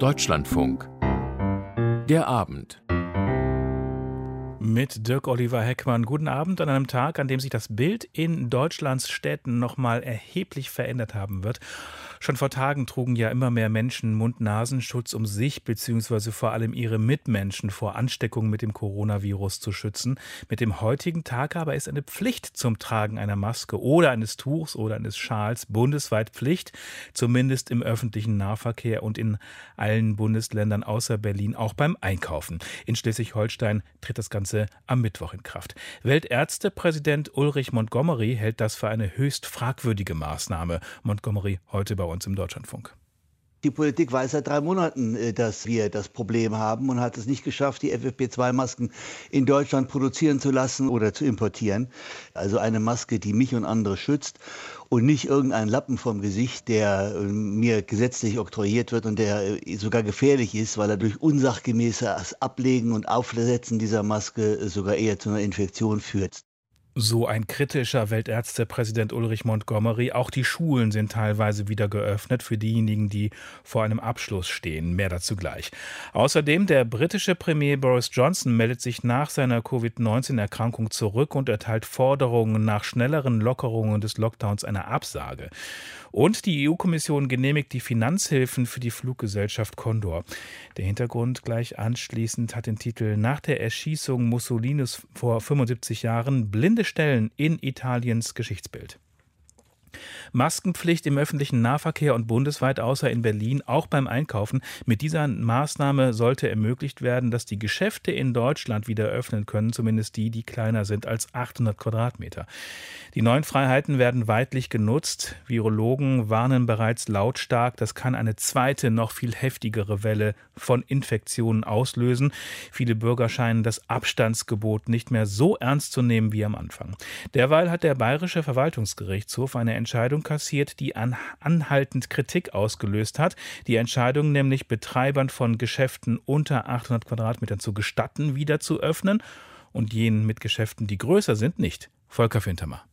Deutschlandfunk. Der Abend. Mit Dirk-Oliver Heckmann. Guten Abend an einem Tag, an dem sich das Bild in Deutschlands Städten nochmal erheblich verändert haben wird. Schon vor Tagen trugen ja immer mehr Menschen Mund-Nasenschutz, um sich bzw. vor allem ihre Mitmenschen vor Ansteckung mit dem Coronavirus zu schützen. Mit dem heutigen Tag aber ist eine Pflicht zum Tragen einer Maske oder eines Tuchs oder eines Schals bundesweit Pflicht, zumindest im öffentlichen Nahverkehr und in allen Bundesländern außer Berlin auch beim Einkaufen. In Schleswig-Holstein tritt das Ganze am Mittwoch in Kraft. Weltärztepräsident Ulrich Montgomery hält das für eine höchst fragwürdige Maßnahme. Montgomery heute bei uns im Deutschlandfunk. Die Politik weiß seit 3 Monaten, dass wir das Problem haben und hat es nicht geschafft, die FFP2-Masken in Deutschland produzieren zu lassen oder zu importieren. Also eine Maske, die mich und andere schützt und nicht irgendein Lappen vom Gesicht, der mir gesetzlich oktroyiert wird und der sogar gefährlich ist, weil er durch unsachgemäßes Ablegen und Aufsetzen dieser Maske sogar eher zu einer Infektion führt. So ein kritischer Weltärztepräsident Ulrich Montgomery. Auch die Schulen sind teilweise wieder geöffnet für diejenigen, die vor einem Abschluss stehen. Mehr dazu gleich. Außerdem der britische Premier Boris Johnson meldet sich nach seiner Covid-19-Erkrankung zurück und erteilt Forderungen nach schnelleren Lockerungen des Lockdowns eine Absage. Und die EU-Kommission genehmigt die Finanzhilfen für die Fluggesellschaft Condor. Der Hintergrund gleich anschließend hat den Titel Nach der Erschießung Mussolinis vor 75 Jahren blinde Stellen in Italiens Geschichtsbild. Maskenpflicht im öffentlichen Nahverkehr und bundesweit außer in Berlin, auch beim Einkaufen. Mit dieser Maßnahme sollte ermöglicht werden, dass die Geschäfte in Deutschland wieder öffnen können, zumindest die, die kleiner sind als 800 Quadratmeter. Die neuen Freiheiten werden weitlich genutzt. Virologen warnen bereits lautstark, das kann eine zweite, noch viel heftigere Welle von Infektionen auslösen. Viele Bürger scheinen das Abstandsgebot nicht mehr so ernst zu nehmen wie am Anfang. Derweil hat der Bayerische Verwaltungsgerichtshof eine Entscheidung kassiert, die anhaltend Kritik ausgelöst hat. Die Entscheidung nämlich, Betreibern von Geschäften unter 800 Quadratmetern zu gestatten, wieder zu öffnen und jenen mit Geschäften, die größer sind, nicht. Volker Fintermer.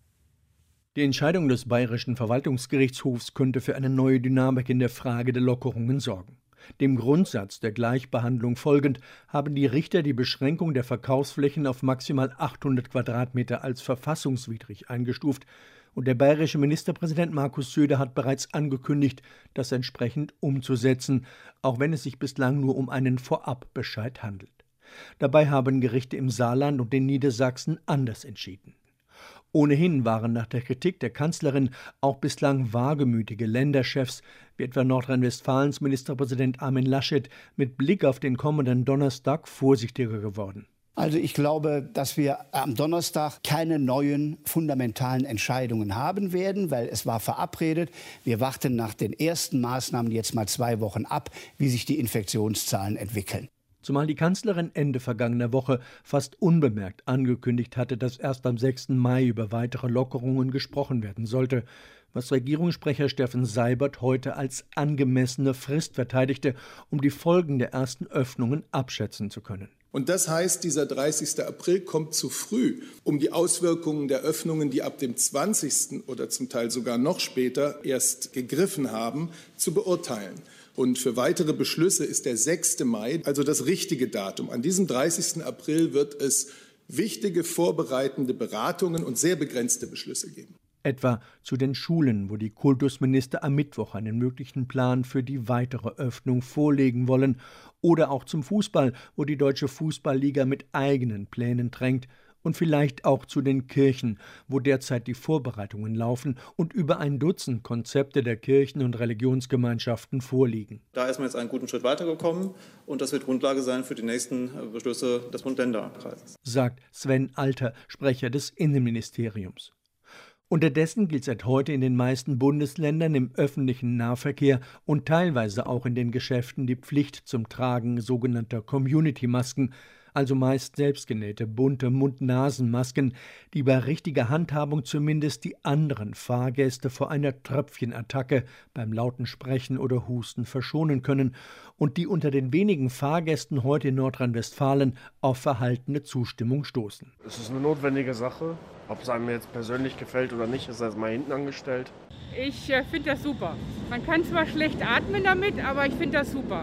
Die Entscheidung des Bayerischen Verwaltungsgerichtshofs könnte für eine neue Dynamik in der Frage der Lockerungen sorgen. Dem Grundsatz der Gleichbehandlung folgend haben die Richter die Beschränkung der Verkaufsflächen auf maximal 800 Quadratmeter als verfassungswidrig eingestuft. Und der bayerische Ministerpräsident Markus Söder hat bereits angekündigt, das entsprechend umzusetzen, auch wenn es sich bislang nur um einen Vorabbescheid handelt. Dabei haben Gerichte im Saarland und in Niedersachsen anders entschieden. Ohnehin waren nach der Kritik der Kanzlerin auch bislang wagemütige Länderchefs, wie etwa Nordrhein-Westfalens Ministerpräsident Armin Laschet, mit Blick auf den kommenden Donnerstag vorsichtiger geworden. Also ich glaube, dass wir am Donnerstag keine neuen fundamentalen Entscheidungen haben werden, weil es war verabredet. Wir warten nach den ersten Maßnahmen jetzt mal 2 Wochen ab, wie sich die Infektionszahlen entwickeln. Zumal die Kanzlerin Ende vergangener Woche fast unbemerkt angekündigt hatte, dass erst am 6. Mai über weitere Lockerungen gesprochen werden sollte, was Regierungssprecher Steffen Seibert heute als angemessene Frist verteidigte, um die Folgen der ersten Öffnungen abschätzen zu können. Und das heißt, dieser 30. April kommt zu früh, um die Auswirkungen der Öffnungen, die ab dem 20. oder zum Teil sogar noch später erst gegriffen haben, zu beurteilen. Und für weitere Beschlüsse ist der 6. Mai also das richtige Datum. An diesem 30. April wird es wichtige vorbereitende Beratungen und sehr begrenzte Beschlüsse geben. Etwa zu den Schulen, wo die Kultusminister am Mittwoch einen möglichen Plan für die weitere Öffnung vorlegen wollen. Oder auch zum Fußball, wo die Deutsche Fußballliga mit eigenen Plänen drängt. Und vielleicht auch zu den Kirchen, wo derzeit die Vorbereitungen laufen und über ein Dutzend Konzepte der Kirchen- und Religionsgemeinschaften vorliegen. Da ist man jetzt einen guten Schritt weitergekommen und das wird Grundlage sein für die nächsten Beschlüsse des Bund-Länder-Kreises, sagt Sven Alter, Sprecher des Innenministeriums. Unterdessen gilt seit heute in den meisten Bundesländern im öffentlichen Nahverkehr und teilweise auch in den Geschäften die Pflicht zum Tragen sogenannter Community-Masken, also meist selbstgenähte bunte Mund-Nasen-Masken, die bei richtiger Handhabung zumindest die anderen Fahrgäste vor einer Tröpfchenattacke beim lauten Sprechen oder Husten verschonen können und die unter den wenigen Fahrgästen heute in Nordrhein-Westfalen auf verhaltene Zustimmung stoßen. Es ist eine notwendige Sache. Ob es einem jetzt persönlich gefällt oder nicht, ist erstmal hinten angestellt. Ich finde das super. Man kann zwar schlecht atmen damit, aber ich finde das super.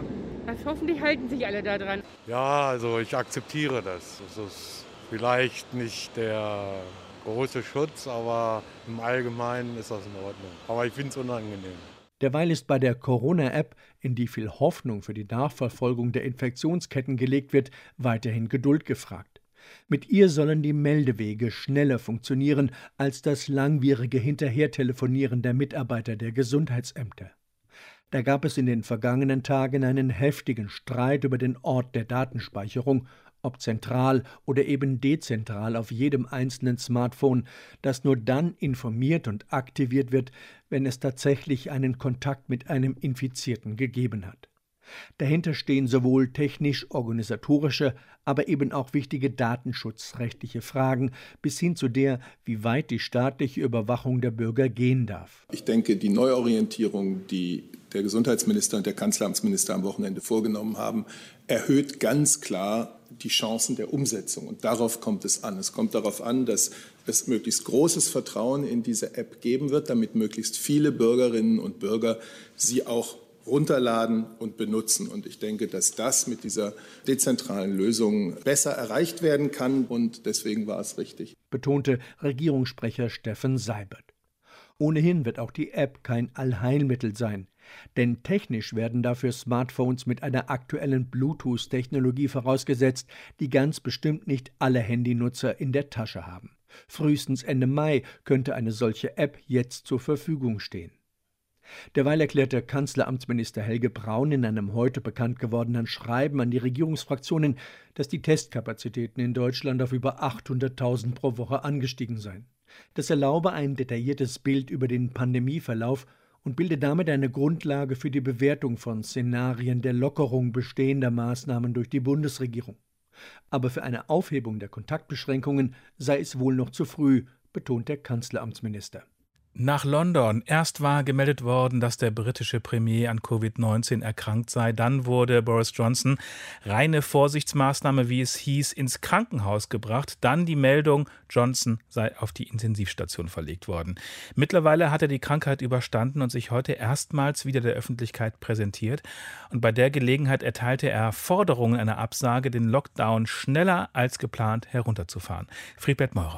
Also hoffentlich halten sich alle da dran. Ja, also ich akzeptiere das. Es ist vielleicht nicht der große Schutz, aber im Allgemeinen ist das in Ordnung. Aber ich finde es unangenehm. Derweil ist bei der Corona-App, in die viel Hoffnung für die Nachverfolgung der Infektionsketten gelegt wird, weiterhin Geduld gefragt. Mit ihr sollen die Meldewege schneller funktionieren als das langwierige Hinterhertelefonieren der Mitarbeiter der Gesundheitsämter. Da gab es in den vergangenen Tagen einen heftigen Streit über den Ort der Datenspeicherung, ob zentral oder eben dezentral auf jedem einzelnen Smartphone, das nur dann informiert und aktiviert wird, wenn es tatsächlich einen Kontakt mit einem Infizierten gegeben hat. Dahinter stehen sowohl technisch-organisatorische, aber eben auch wichtige datenschutzrechtliche Fragen bis hin zu der, wie weit die staatliche Überwachung der Bürger gehen darf. Ich denke, die Neuorientierung, die der Gesundheitsminister und der Kanzleramtsminister am Wochenende vorgenommen haben, erhöht ganz klar die Chancen der Umsetzung. Und darauf kommt es an. Es kommt darauf an, dass es möglichst großes Vertrauen in diese App geben wird, damit möglichst viele Bürgerinnen und Bürger sie auch runterladen und benutzen. Und ich denke, dass das mit dieser dezentralen Lösung besser erreicht werden kann. Und deswegen war es richtig, betonte Regierungssprecher Steffen Seibert. Ohnehin wird auch die App kein Allheilmittel sein. Denn technisch werden dafür Smartphones mit einer aktuellen Bluetooth-Technologie vorausgesetzt, die ganz bestimmt nicht alle Handynutzer in der Tasche haben. Frühestens Ende Mai könnte eine solche App jetzt zur Verfügung stehen. Derweil erklärte Kanzleramtsminister Helge Braun in einem heute bekannt gewordenen Schreiben an die Regierungsfraktionen, dass die Testkapazitäten in Deutschland auf über 800.000 pro Woche angestiegen seien. Das erlaube ein detailliertes Bild über den Pandemieverlauf und bilde damit eine Grundlage für die Bewertung von Szenarien der Lockerung bestehender Maßnahmen durch die Bundesregierung. Aber für eine Aufhebung der Kontaktbeschränkungen sei es wohl noch zu früh, betont der Kanzleramtsminister. Nach London. Erst war gemeldet worden, dass der britische Premier an Covid-19 erkrankt sei. Dann wurde Boris Johnson, reine Vorsichtsmaßnahme, wie es hieß, ins Krankenhaus gebracht. Dann die Meldung, Johnson sei auf die Intensivstation verlegt worden. Mittlerweile hat er die Krankheit überstanden und sich heute erstmals wieder der Öffentlichkeit präsentiert. Und bei der Gelegenheit erteilte er Forderungen einer Absage, den Lockdown schneller als geplant herunterzufahren. Friedbert Meurer.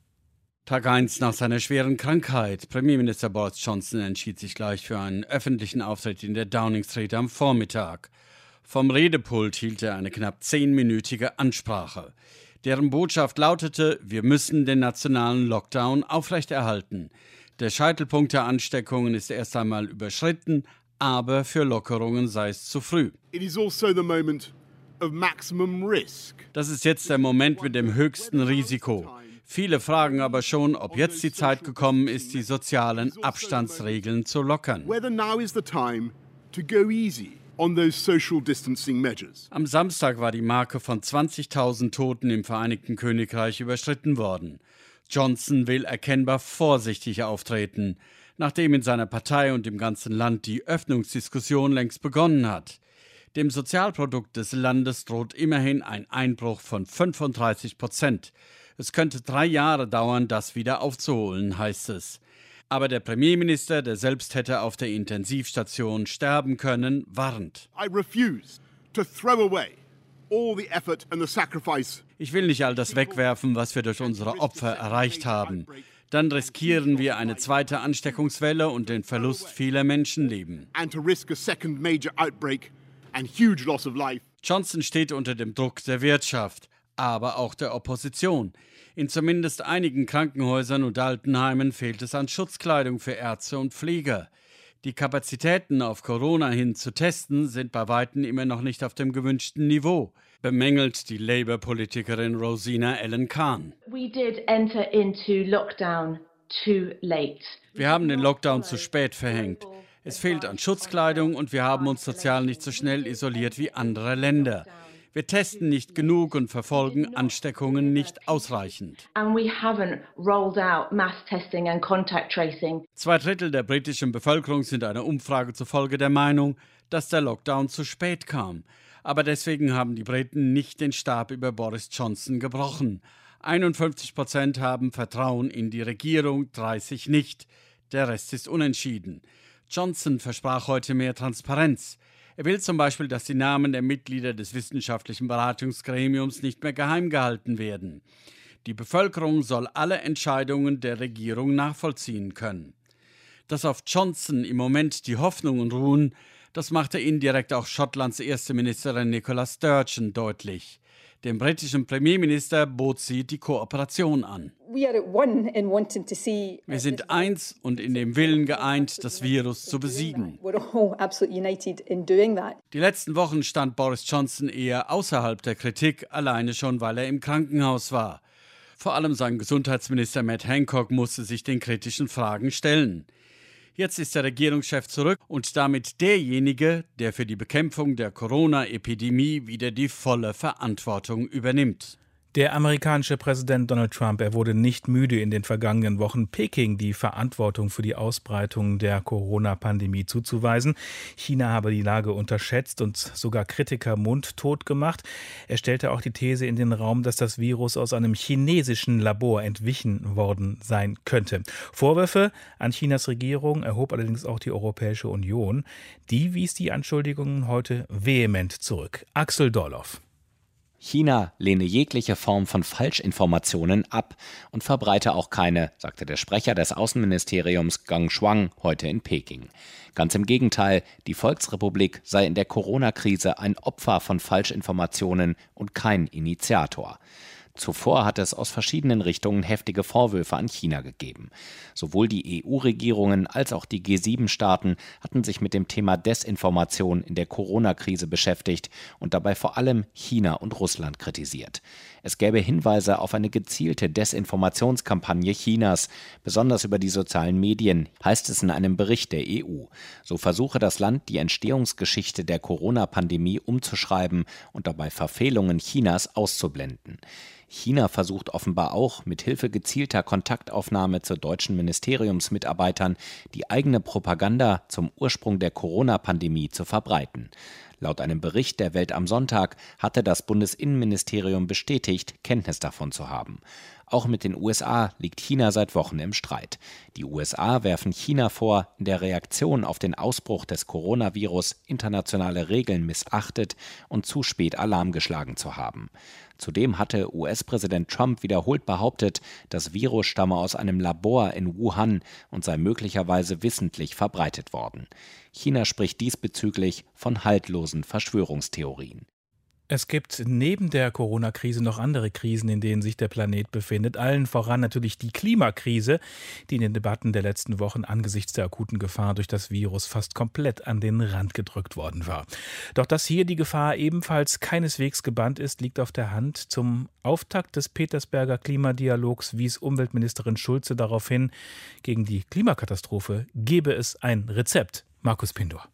Tag 1 nach seiner schweren Krankheit. Premierminister Boris Johnson entschied sich gleich für einen öffentlichen Auftritt in der Downing Street am Vormittag. Vom Redepult hielt er eine knapp 10-minütige Ansprache. Deren Botschaft lautete: Wir müssen den nationalen Lockdown aufrechterhalten. Der Scheitelpunkt der Ansteckungen ist erst einmal überschritten, aber für Lockerungen sei es zu früh. It is also the moment of maximum risk. Das ist jetzt der Moment mit dem höchsten Risiko. Viele fragen aber schon, ob jetzt die Zeit gekommen ist, die sozialen Abstandsregeln zu lockern. Am Samstag war die Marke von 20.000 Toten im Vereinigten Königreich überschritten worden. Johnson will erkennbar vorsichtig auftreten, nachdem in seiner Partei und im ganzen Land die Öffnungsdiskussion längst begonnen hat. Dem Sozialprodukt des Landes droht immerhin ein Einbruch von 35%. Es könnte 3 Jahre dauern, das wieder aufzuholen, heißt es. Aber der Premierminister, der selbst hätte auf der Intensivstation sterben können, warnt. Ich will nicht all das wegwerfen, was wir durch unsere Opfer erreicht haben. Dann riskieren wir eine zweite Ansteckungswelle und den Verlust vieler Menschenleben. Johnson steht unter dem Druck der Wirtschaft, aber auch der Opposition. In zumindest einigen Krankenhäusern und Altenheimen fehlt es an Schutzkleidung für Ärzte und Pfleger. Die Kapazitäten, auf Corona hin zu testen, sind bei Weitem immer noch nicht auf dem gewünschten Niveau, bemängelt die Labour-Politikerin Rosina Ellen-Khan. Wir haben den Lockdown zu spät verhängt. Es fehlt an Schutzkleidung und wir haben uns sozial nicht so schnell isoliert wie andere Länder. Wir testen nicht genug und verfolgen Ansteckungen nicht ausreichend. 2/3 der britischen Bevölkerung sind einer Umfrage zufolge der Meinung, dass der Lockdown zu spät kam. Aber deswegen haben die Briten nicht den Stab über Boris Johnson gebrochen. 51% haben Vertrauen in die Regierung, 30% nicht. Der Rest ist unentschieden. Johnson versprach heute mehr Transparenz. Er will zum Beispiel, dass die Namen der Mitglieder des wissenschaftlichen Beratungsgremiums nicht mehr geheim gehalten werden. Die Bevölkerung soll alle Entscheidungen der Regierung nachvollziehen können. Dass auf Johnson im Moment die Hoffnungen ruhen, das machte indirekt auch Schottlands erste Ministerin Nicola Sturgeon deutlich. Dem britischen Premierminister bot sie die Kooperation an. Wir sind eins und in dem Willen geeint, das Virus zu besiegen. Die letzten Wochen stand Boris Johnson eher außerhalb der Kritik, alleine schon, weil er im Krankenhaus war. Vor allem sein Gesundheitsminister Matt Hancock musste sich den kritischen Fragen stellen. Jetzt ist der Regierungschef zurück und damit derjenige, der für die Bekämpfung der Corona-Epidemie wieder die volle Verantwortung übernimmt. Der amerikanische Präsident Donald Trump, er wurde nicht müde, in den vergangenen Wochen Peking die Verantwortung für die Ausbreitung der Corona-Pandemie zuzuweisen. China habe die Lage unterschätzt und sogar Kritiker mundtot gemacht. Er stellte auch die These in den Raum, dass das Virus aus einem chinesischen Labor entwichen worden sein könnte. Vorwürfe an Chinas Regierung erhob allerdings auch die Europäische Union. Die wies die Anschuldigungen heute vehement zurück. Axel Dorloff. China lehne jegliche Form von Falschinformationen ab und verbreite auch keine, sagte der Sprecher des Außenministeriums Gang Shuang heute in Peking. Ganz im Gegenteil, die Volksrepublik sei in der Corona-Krise ein Opfer von Falschinformationen und kein Initiator. Zuvor hatte es aus verschiedenen Richtungen heftige Vorwürfe an China gegeben. Sowohl die EU-Regierungen als auch die G7-Staaten hatten sich mit dem Thema Desinformation in der Corona-Krise beschäftigt und dabei vor allem China und Russland kritisiert. Es gäbe Hinweise auf eine gezielte Desinformationskampagne Chinas, besonders über die sozialen Medien, heißt es in einem Bericht der EU. So versuche das Land, die Entstehungsgeschichte der Corona-Pandemie umzuschreiben und dabei Verfehlungen Chinas auszublenden. China versucht offenbar auch, mit Hilfe gezielter Kontaktaufnahme zu deutschen Ministeriumsmitarbeitern die eigene Propaganda zum Ursprung der Corona-Pandemie zu verbreiten. Laut einem Bericht der Welt am Sonntag hatte das Bundesinnenministerium bestätigt, Kenntnis davon zu haben. Auch mit den USA liegt China seit Wochen im Streit. Die USA werfen China vor, in der Reaktion auf den Ausbruch des Coronavirus internationale Regeln missachtet und zu spät Alarm geschlagen zu haben. Zudem hatte US-Präsident Trump wiederholt behauptet, das Virus stamme aus einem Labor in Wuhan und sei möglicherweise wissentlich verbreitet worden. China spricht diesbezüglich von haltlosen Verschwörungstheorien. Es gibt neben der Corona-Krise noch andere Krisen, in denen sich der Planet befindet. Allen voran natürlich die Klimakrise, die in den Debatten der letzten Wochen angesichts der akuten Gefahr durch das Virus fast komplett an den Rand gedrückt worden war. Doch dass hier die Gefahr ebenfalls keineswegs gebannt ist, liegt auf der Hand. Zum Auftakt des Petersberger Klimadialogs wies Umweltministerin Schulze darauf hin, gegen die Klimakatastrophe gebe es ein Rezept. Markus Pindor.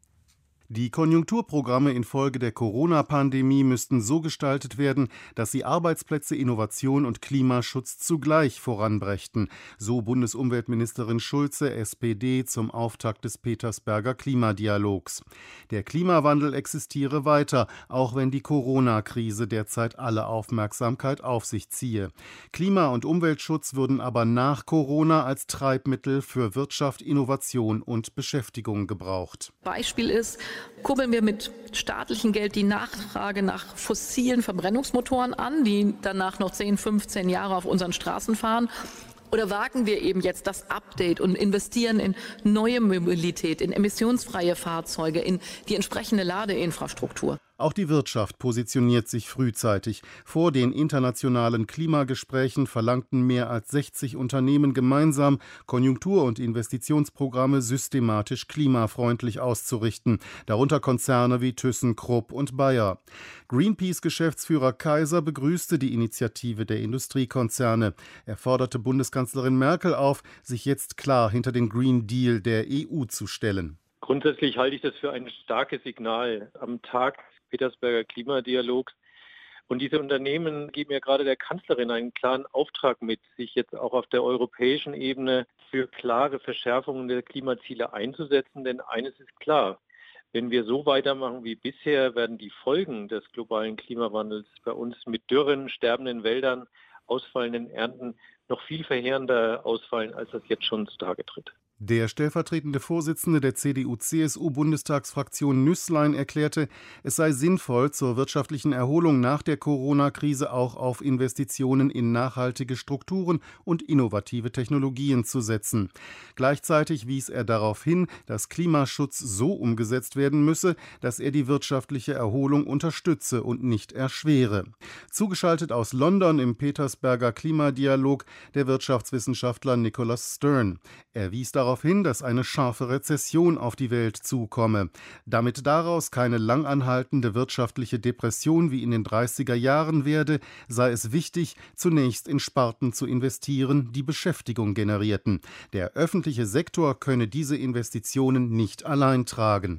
Die Konjunkturprogramme infolge der Corona-Pandemie müssten so gestaltet werden, dass sie Arbeitsplätze, Innovation und Klimaschutz zugleich voranbrächten, so Bundesumweltministerin Schulze, SPD, zum Auftakt des Petersberger Klimadialogs. Der Klimawandel existiere weiter, auch wenn die Corona-Krise derzeit alle Aufmerksamkeit auf sich ziehe. Klima- und Umweltschutz würden aber nach Corona als Treibmittel für Wirtschaft, Innovation und Beschäftigung gebraucht. Beispiel ist, kurbeln wir mit staatlichem Geld die Nachfrage nach fossilen Verbrennungsmotoren an, die danach noch 10, 15 Jahre auf unseren Straßen fahren? Oder wagen wir eben jetzt das Update und investieren in neue Mobilität, in emissionsfreie Fahrzeuge, in die entsprechende Ladeinfrastruktur? Auch die Wirtschaft positioniert sich frühzeitig. Vor den internationalen Klimagesprächen verlangten mehr als 60 Unternehmen gemeinsam, Konjunktur- und Investitionsprogramme systematisch klimafreundlich auszurichten, darunter Konzerne wie ThyssenKrupp und Bayer. Greenpeace-Geschäftsführer Kaiser begrüßte die Initiative der Industriekonzerne. Er forderte Bundeskanzlerin Merkel auf, sich jetzt klar hinter den Green Deal der EU zu stellen. Grundsätzlich halte ich das für ein starkes Signal am Tag Petersberger Klimadialogs. Und diese Unternehmen geben ja gerade der Kanzlerin einen klaren Auftrag mit, sich jetzt auch auf der europäischen Ebene für klare Verschärfungen der Klimaziele einzusetzen. Denn eines ist klar, wenn wir so weitermachen wie bisher, werden die Folgen des globalen Klimawandels bei uns mit Dürren, sterbenden Wäldern, ausfallenden Ernten noch viel verheerender ausfallen, als das jetzt schon zutage tritt. Der stellvertretende Vorsitzende der CDU-CSU-Bundestagsfraktion Nüßlein erklärte, es sei sinnvoll, zur wirtschaftlichen Erholung nach der Corona-Krise auch auf Investitionen in nachhaltige Strukturen und innovative Technologien zu setzen. Gleichzeitig wies er darauf hin, dass Klimaschutz so umgesetzt werden müsse, dass er die wirtschaftliche Erholung unterstütze und nicht erschwere. Zugeschaltet aus London im Petersberger Klimadialog der Wirtschaftswissenschaftler Nicholas Stern. Er wies darauf hin, dass eine scharfe Rezession auf die Welt zukomme. Damit daraus keine langanhaltende wirtschaftliche Depression wie in den 30er Jahren werde, sei es wichtig, zunächst in Sparten zu investieren, die Beschäftigung generierten. Der öffentliche Sektor könne diese Investitionen nicht allein tragen.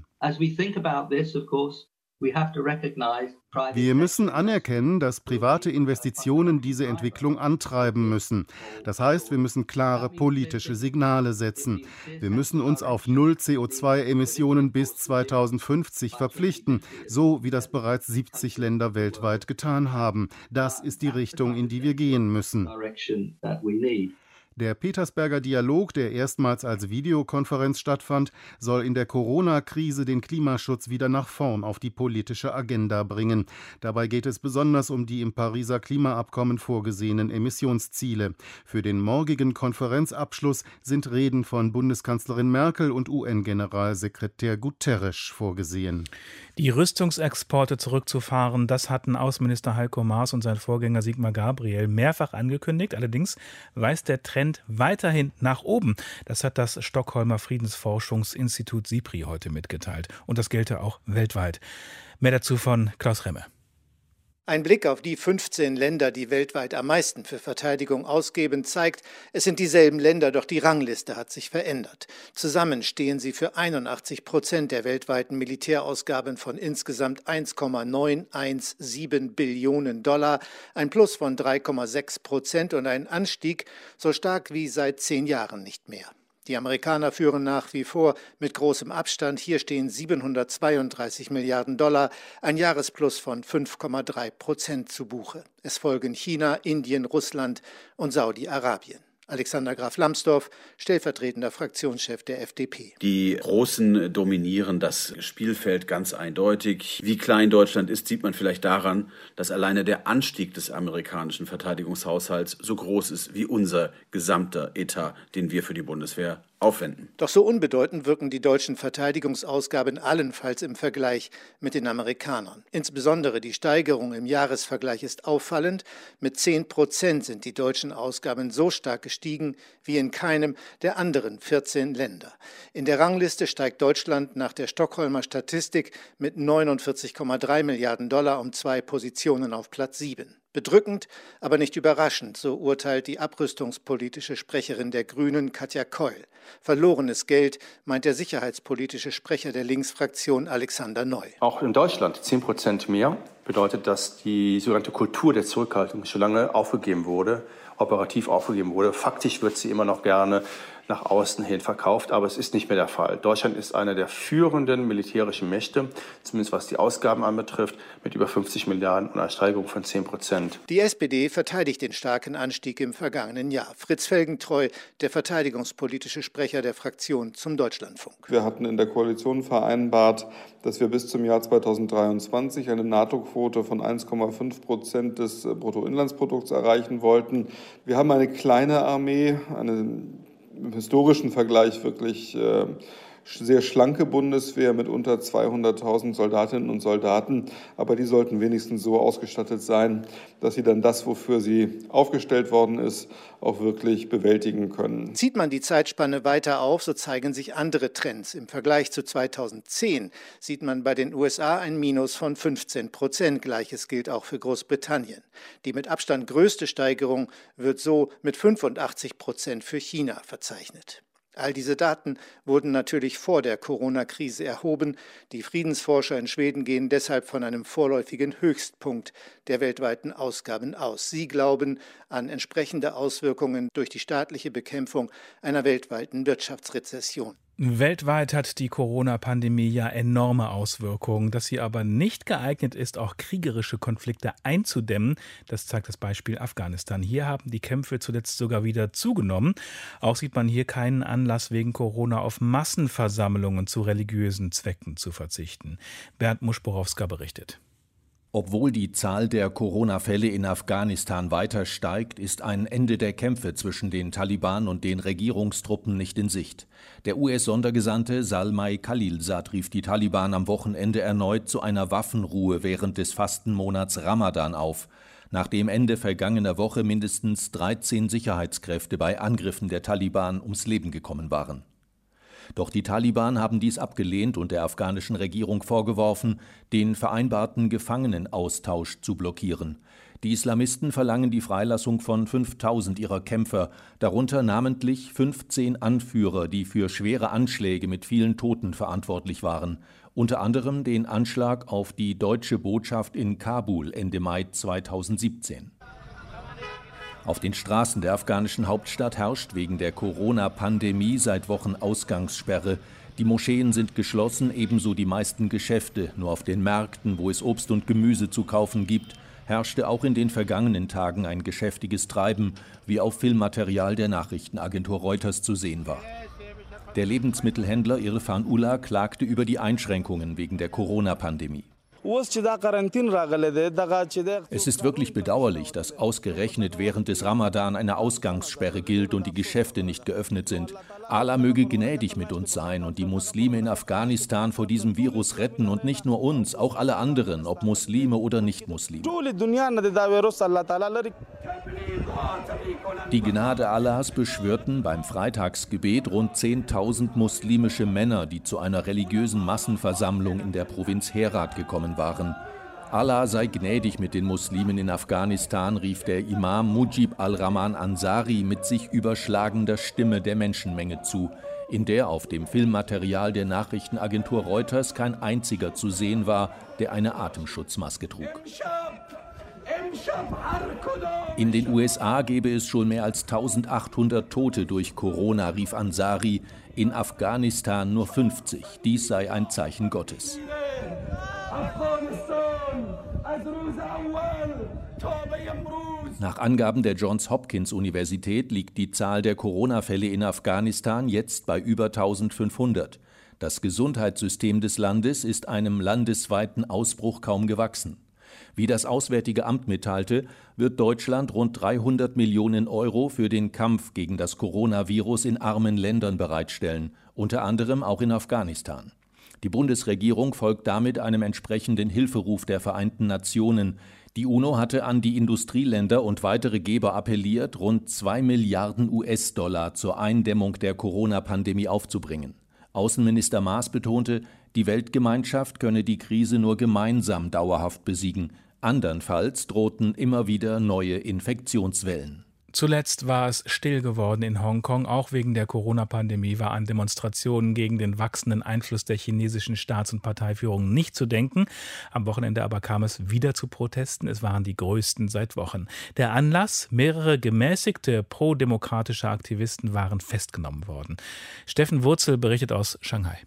Wir müssen anerkennen, dass private Investitionen diese Entwicklung antreiben müssen. Das heißt, wir müssen klare politische Signale setzen. Wir müssen uns auf Null CO2-Emissionen bis 2050 verpflichten, so wie das bereits 70 Länder weltweit getan haben. Das ist die Richtung, in die wir gehen müssen. Der Petersberger Dialog, der erstmals als Videokonferenz stattfand, soll in der Corona-Krise den Klimaschutz wieder nach vorn auf die politische Agenda bringen. Dabei geht es besonders um die im Pariser Klimaabkommen vorgesehenen Emissionsziele. Für den morgigen Konferenzabschluss sind Reden von Bundeskanzlerin Merkel und UN-Generalsekretär Guterres vorgesehen. Die Rüstungsexporte zurückzufahren, das hatten Außenminister Heiko Maas und sein Vorgänger Sigmar Gabriel mehrfach angekündigt. Allerdings weist der Trend weiterhin nach oben. Das hat das Stockholmer Friedensforschungsinstitut SIPRI heute mitgeteilt. Und das gelte auch weltweit. Mehr dazu von Klaus Remme. Ein Blick auf die 15 Länder, die weltweit am meisten für Verteidigung ausgeben, zeigt, es sind dieselben Länder, doch die Rangliste hat sich verändert. Zusammen stehen sie für 81% der weltweiten Militärausgaben von insgesamt 1,917 Billionen $, ein Plus von 3,6% und ein Anstieg so stark wie seit 10 Jahren nicht mehr. Die Amerikaner führen nach wie vor mit großem Abstand. Hier stehen 732 Milliarden $, ein Jahresplus von 5,3% zu Buche. Es folgen China, Indien, Russland und Saudi-Arabien. Alexander Graf Lambsdorff, stellvertretender Fraktionschef der FDP. Die Großen dominieren das Spielfeld ganz eindeutig. Wie klein Deutschland ist, sieht man vielleicht daran, dass alleine der Anstieg des amerikanischen Verteidigungshaushalts so groß ist wie unser gesamter Etat, den wir für die Bundeswehr aufwenden. Doch so unbedeutend wirken die deutschen Verteidigungsausgaben allenfalls im Vergleich mit den Amerikanern. Insbesondere die Steigerung im Jahresvergleich ist auffallend. Mit 10% sind die deutschen Ausgaben so stark gestiegen wie in keinem der anderen 14 Länder. In der Rangliste steigt Deutschland nach der Stockholmer Statistik mit 49,3 Milliarden $ um 2 Positionen auf Platz 7. Bedrückend, aber nicht überraschend, so urteilt die abrüstungspolitische Sprecherin der Grünen, Katja Keul. Verlorenes Geld, meint der sicherheitspolitische Sprecher der Linksfraktion Alexander Neu. Auch in Deutschland 10% mehr bedeutet, dass die sogenannte Kultur der Zurückhaltung schon lange aufgegeben wurde, operativ aufgegeben wurde. Faktisch wird sie immer noch gerne nach außen hin verkauft, aber es ist nicht mehr der Fall. Deutschland ist einer der führenden militärischen Mächte, zumindest was die Ausgaben anbetrifft, mit über 50 Milliarden und einer Steigerung von 10%. Die SPD verteidigt den starken Anstieg im vergangenen Jahr. Fritz Felgentreu, der verteidigungspolitische Sprecher der Fraktion zum Deutschlandfunk. Wir hatten in der Koalition vereinbart, dass wir bis zum Jahr 2023 eine NATO-Quote von 1,5% des Bruttoinlandsprodukts erreichen wollten. Wir haben eine kleine Armee, im historischen Vergleich wirklich sehr schlanke Bundeswehr mit unter 200.000 Soldatinnen und Soldaten. Aber die sollten wenigstens so ausgestattet sein, dass sie dann das, wofür sie aufgestellt worden ist, auch wirklich bewältigen können. Zieht man die Zeitspanne weiter auf, so zeigen sich andere Trends. Im Vergleich zu 2010 sieht man bei den USA ein Minus von 15%. Gleiches gilt auch für Großbritannien. Die mit Abstand größte Steigerung wird so mit 85% für China verzeichnet. All diese Daten wurden natürlich vor der Corona-Krise erhoben. Die Friedensforscher in Schweden gehen deshalb von einem vorläufigen Höchstpunkt der weltweiten Ausgaben aus. Sie glauben an entsprechende Auswirkungen durch die staatliche Bekämpfung einer weltweiten Wirtschaftsrezession. Weltweit hat die Corona-Pandemie ja enorme Auswirkungen. Dass sie aber nicht geeignet ist, auch kriegerische Konflikte einzudämmen, das zeigt das Beispiel Afghanistan. Hier haben die Kämpfe zuletzt sogar wieder zugenommen. Auch sieht man hier keinen Anlass, wegen Corona auf Massenversammlungen zu religiösen Zwecken zu verzichten. Bernd Muschborowska berichtet. Obwohl die Zahl der Corona-Fälle in Afghanistan weiter steigt, ist ein Ende der Kämpfe zwischen den Taliban und den Regierungstruppen nicht in Sicht. Der US-Sondergesandte Zalmay Khalilzad rief die Taliban am Wochenende erneut zu einer Waffenruhe während des Fastenmonats Ramadan auf, nachdem Ende vergangener Woche mindestens 13 Sicherheitskräfte bei Angriffen der Taliban ums Leben gekommen waren. Doch die Taliban haben dies abgelehnt und der afghanischen Regierung vorgeworfen, den vereinbarten Gefangenenaustausch zu blockieren. Die Islamisten verlangen die Freilassung von 5000 ihrer Kämpfer, darunter namentlich 15 Anführer, die für schwere Anschläge mit vielen Toten verantwortlich waren, unter anderem den Anschlag auf die deutsche Botschaft in Kabul Ende Mai 2017. Auf den Straßen der afghanischen Hauptstadt herrscht wegen der Corona-Pandemie seit Wochen Ausgangssperre. Die Moscheen sind geschlossen, ebenso die meisten Geschäfte. Nur auf den Märkten, wo es Obst und Gemüse zu kaufen gibt, herrschte auch in den vergangenen Tagen ein geschäftiges Treiben, wie auf Filmmaterial der Nachrichtenagentur Reuters zu sehen war. Der Lebensmittelhändler Irfan Ullah klagte über die Einschränkungen wegen der Corona-Pandemie. Es ist wirklich bedauerlich, dass ausgerechnet während des Ramadan eine Ausgangssperre gilt und die Geschäfte nicht geöffnet sind. Allah möge gnädig mit uns sein und die Muslime in Afghanistan vor diesem Virus retten und nicht nur uns, auch alle anderen, ob Muslime oder Nicht-Muslime. Die Gnade Allahs beschwörten beim Freitagsgebet rund 10.000 muslimische Männer, die zu einer religiösen Massenversammlung in der Provinz Herat gekommen waren. Allah sei gnädig mit den Muslimen in Afghanistan, rief der Imam Mujib al-Rahman Ansari mit sich überschlagender Stimme der Menschenmenge zu, in der auf dem Filmmaterial der Nachrichtenagentur Reuters kein einziger zu sehen war, der eine Atemschutzmaske trug. In den USA gebe es schon mehr als 1800 Tote durch Corona, rief Ansari, in Afghanistan nur 50. Dies sei ein Zeichen Gottes. Nach Angaben der Johns-Hopkins-Universität liegt die Zahl der Corona-Fälle in Afghanistan jetzt bei über 1500. Das Gesundheitssystem des Landes ist einem landesweiten Ausbruch kaum gewachsen. Wie das Auswärtige Amt mitteilte, wird Deutschland rund 300 Millionen Euro für den Kampf gegen das Coronavirus in armen Ländern bereitstellen, unter anderem auch in Afghanistan. Die Bundesregierung folgt damit einem entsprechenden Hilferuf der Vereinten Nationen. Die UNO hatte an die Industrieländer und weitere Geber appelliert, rund 2 Milliarden US-Dollar zur Eindämmung der Corona-Pandemie aufzubringen. Außenminister Maas betonte, die Weltgemeinschaft könne die Krise nur gemeinsam dauerhaft besiegen. Andernfalls drohten immer wieder neue Infektionswellen. Zuletzt war es still geworden in Hongkong. Auch wegen der Corona-Pandemie war an Demonstrationen gegen den wachsenden Einfluss der chinesischen Staats- und Parteiführung nicht zu denken. Am Wochenende aber kam es wieder zu Protesten. Es waren die größten seit Wochen. Der Anlass: mehrere gemäßigte pro-demokratische Aktivisten waren festgenommen worden. Steffen Wurzel berichtet aus Shanghai.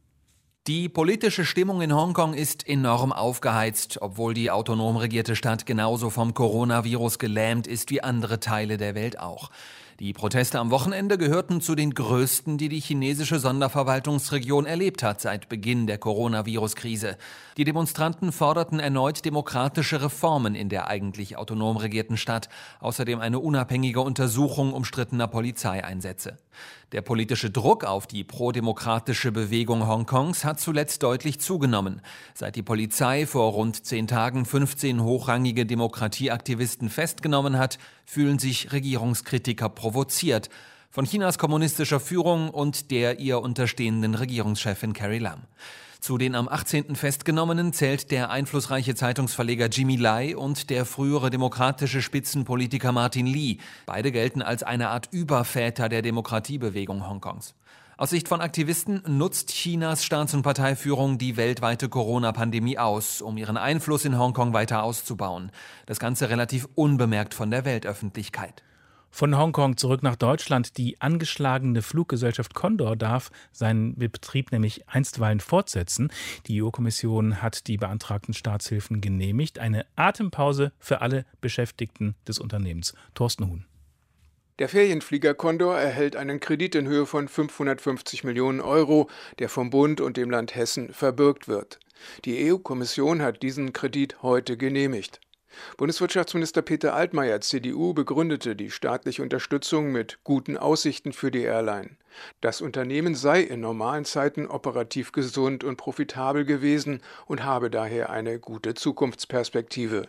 Die politische Stimmung in Hongkong ist enorm aufgeheizt, obwohl die autonom regierte Stadt genauso vom Coronavirus gelähmt ist wie andere Teile der Welt auch. Die Proteste am Wochenende gehörten zu den größten, die die chinesische Sonderverwaltungsregion erlebt hat seit Beginn der Coronavirus-Krise. Die Demonstranten forderten erneut demokratische Reformen in der eigentlich autonom regierten Stadt, außerdem eine unabhängige Untersuchung umstrittener Polizeieinsätze. Der politische Druck auf die prodemokratische Bewegung Hongkongs hat zuletzt deutlich zugenommen. Seit die Polizei vor rund 10 Tagen 15 hochrangige Demokratieaktivisten festgenommen hat, fühlen sich Regierungskritiker provoziert von Chinas kommunistischer Führung und der ihr unterstehenden Regierungschefin Carrie Lam. Zu den am 18. Festgenommenen zählt der einflussreiche Zeitungsverleger Jimmy Lai und der frühere demokratische Spitzenpolitiker Martin Lee. Beide gelten als eine Art Überväter der Demokratiebewegung Hongkongs. Aus Sicht von Aktivisten nutzt Chinas Staats- und Parteiführung die weltweite Corona-Pandemie aus, um ihren Einfluss in Hongkong weiter auszubauen. Das Ganze relativ unbemerkt von der Weltöffentlichkeit. Von Hongkong zurück nach Deutschland. Die angeschlagene Fluggesellschaft Condor darf seinen Betrieb nämlich einstweilen fortsetzen. Die EU-Kommission hat die beantragten Staatshilfen genehmigt. Eine Atempause für alle Beschäftigten des Unternehmens. Thorsten Huhn. Der Ferienflieger Condor erhält einen Kredit in Höhe von 550 Millionen Euro, der vom Bund und dem Land Hessen verbürgt wird. Die EU-Kommission hat diesen Kredit heute genehmigt. Bundeswirtschaftsminister Peter Altmaier, CDU, begründete die staatliche Unterstützung mit guten Aussichten für die Airline. Das Unternehmen sei in normalen Zeiten operativ gesund und profitabel gewesen und habe daher eine gute Zukunftsperspektive.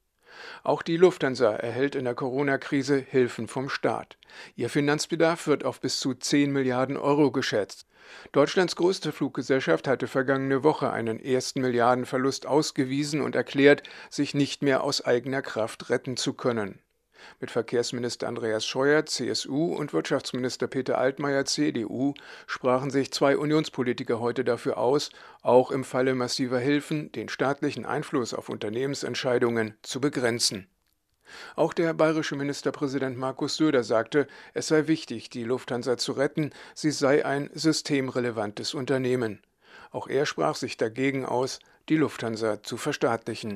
Auch die Lufthansa erhält in der Corona-Krise Hilfen vom Staat. Ihr Finanzbedarf wird auf bis zu 10 Milliarden Euro geschätzt. Deutschlands größte Fluggesellschaft hatte vergangene Woche einen ersten Milliardenverlust ausgewiesen und erklärt, sich nicht mehr aus eigener Kraft retten zu können. Mit Verkehrsminister Andreas Scheuer, CSU, und Wirtschaftsminister Peter Altmaier, CDU, sprachen sich zwei Unionspolitiker heute dafür aus, auch im Falle massiver Hilfen den staatlichen Einfluss auf Unternehmensentscheidungen zu begrenzen. Auch der bayerische Ministerpräsident Markus Söder sagte, es sei wichtig, die Lufthansa zu retten, sie sei ein systemrelevantes Unternehmen. Auch er sprach sich dagegen aus, die Lufthansa zu verstaatlichen.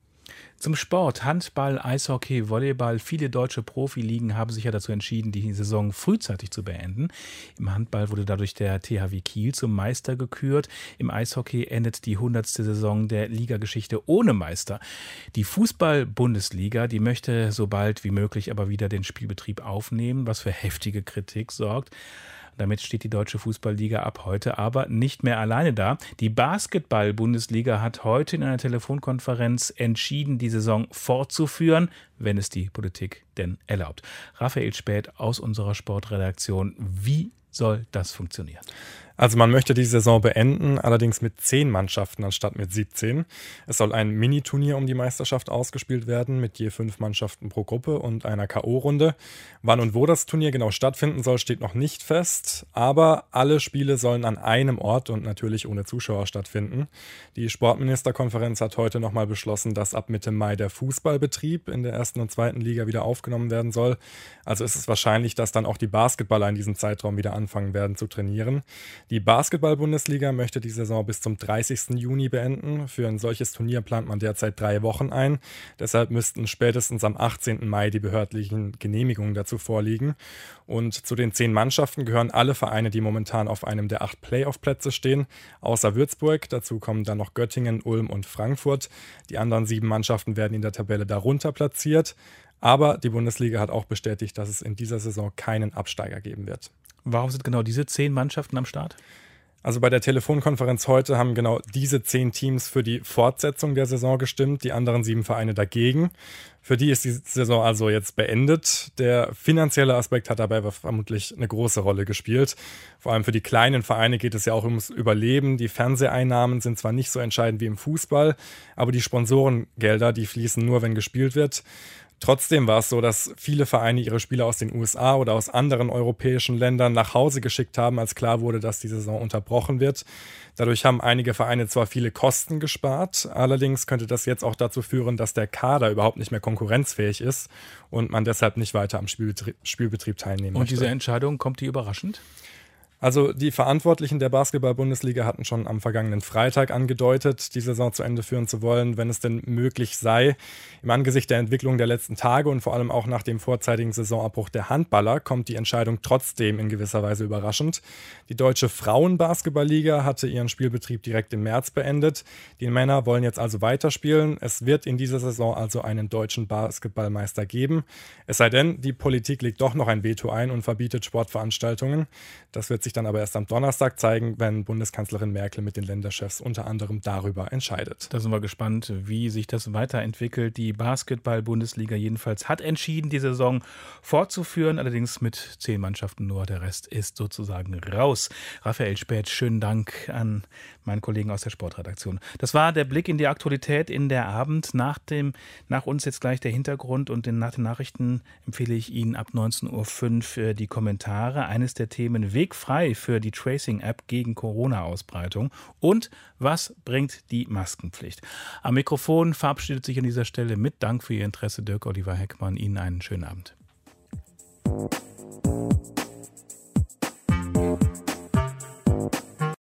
Zum Sport, Handball, Eishockey, Volleyball. Viele deutsche Profiligen haben sich ja dazu entschieden, die Saison frühzeitig zu beenden. Im Handball wurde dadurch der THW Kiel zum Meister gekürt. Im Eishockey endet die 100. Saison der Ligageschichte ohne Meister. Die Fußball-Bundesliga, die möchte so bald wie möglich aber wieder den Spielbetrieb aufnehmen, was für heftige Kritik sorgt. Damit steht die Deutsche Fußballliga ab heute aber nicht mehr alleine da. Die Basketball-Bundesliga hat heute in einer Telefonkonferenz entschieden, die Saison fortzuführen, wenn es die Politik denn erlaubt. Raphael Späth aus unserer Sportredaktion. Wie soll das funktionieren? Also man möchte die Saison beenden, allerdings mit 10 Mannschaften anstatt mit 17. Es soll ein Mini-Turnier um die Meisterschaft ausgespielt werden, mit je 5 Mannschaften pro Gruppe und einer K.O.-Runde. Wann und wo das Turnier genau stattfinden soll, steht noch nicht fest, aber alle Spiele sollen an einem Ort und natürlich ohne Zuschauer stattfinden. Die Sportministerkonferenz hat heute nochmal beschlossen, dass ab Mitte Mai der Fußballbetrieb in der 1. und 2. Liga wieder aufgenommen werden soll. Also ist es wahrscheinlich, dass dann auch die Basketballer in diesem Zeitraum wieder anfangen werden zu trainieren. Die Basketball-Bundesliga möchte die Saison bis zum 30. Juni beenden. Für ein solches Turnier plant man derzeit 3 Wochen ein. Deshalb müssten spätestens am 18. Mai die behördlichen Genehmigungen dazu vorliegen. Und zu den 10 Mannschaften gehören alle Vereine, die momentan auf einem der 8 Playoff-Plätze stehen, außer Würzburg. Dazu kommen dann noch Göttingen, Ulm und Frankfurt. Die anderen 7 Mannschaften werden in der Tabelle darunter platziert. Aber die Bundesliga hat auch bestätigt, dass es in dieser Saison keinen Absteiger geben wird. Warum sind genau diese 10 Mannschaften am Start? Also bei der Telefonkonferenz heute haben genau diese 10 Teams für die Fortsetzung der Saison gestimmt, die anderen 7 Vereine dagegen. Für die ist die Saison also jetzt beendet. Der finanzielle Aspekt hat dabei vermutlich eine große Rolle gespielt. Vor allem für die kleinen Vereine geht es ja auch ums Überleben. Die Fernseheinnahmen sind zwar nicht so entscheidend wie im Fußball, aber die Sponsorengelder, die fließen nur, wenn gespielt wird. Trotzdem war es so, dass viele Vereine ihre Spieler aus den USA oder aus anderen europäischen Ländern nach Hause geschickt haben, als klar wurde, dass die Saison unterbrochen wird. Dadurch haben einige Vereine zwar viele Kosten gespart, allerdings könnte das jetzt auch dazu führen, dass der Kader überhaupt nicht mehr konkurrenzfähig ist und man deshalb nicht weiter am Spielbetrieb teilnehmen möchte. Und diese Entscheidung, kommt die überraschend? Also die Verantwortlichen der Basketball-Bundesliga hatten schon am vergangenen Freitag angedeutet, die Saison zu Ende führen zu wollen, wenn es denn möglich sei. Im Angesicht der Entwicklung der letzten Tage und vor allem auch nach dem vorzeitigen Saisonabbruch der Handballer kommt die Entscheidung trotzdem in gewisser Weise überraschend. Die deutsche Frauen-Basketball-Liga hatte ihren Spielbetrieb direkt im März beendet. Die Männer wollen jetzt also weiterspielen. Es wird in dieser Saison also einen deutschen Basketballmeister geben. Es sei denn, die Politik legt doch noch ein Veto ein und verbietet Sportveranstaltungen. Das wird sich dann aber erst am Donnerstag zeigen, wenn Bundeskanzlerin Merkel mit den Länderchefs unter anderem darüber entscheidet. Da sind wir gespannt, wie sich das weiterentwickelt. Die Basketball-Bundesliga jedenfalls hat entschieden, die Saison fortzuführen, allerdings mit 10 Mannschaften nur. Der Rest ist sozusagen raus. Raphael Späth, schönen Dank an meinen Kollegen aus der Sportredaktion. Das war der Blick in die Aktualität in der Abend. Nach uns jetzt gleich der Hintergrund und nach den Nachrichten empfehle ich Ihnen ab 19.05 Uhr die Kommentare. Eines der Themen: Weg frei für die Tracing-App gegen Corona-Ausbreitung und was bringt die Maskenpflicht? Am Mikrofon verabschiedet sich an dieser Stelle mit Dank für Ihr Interesse Dirk Oliver Heckmann. Ihnen einen schönen Abend.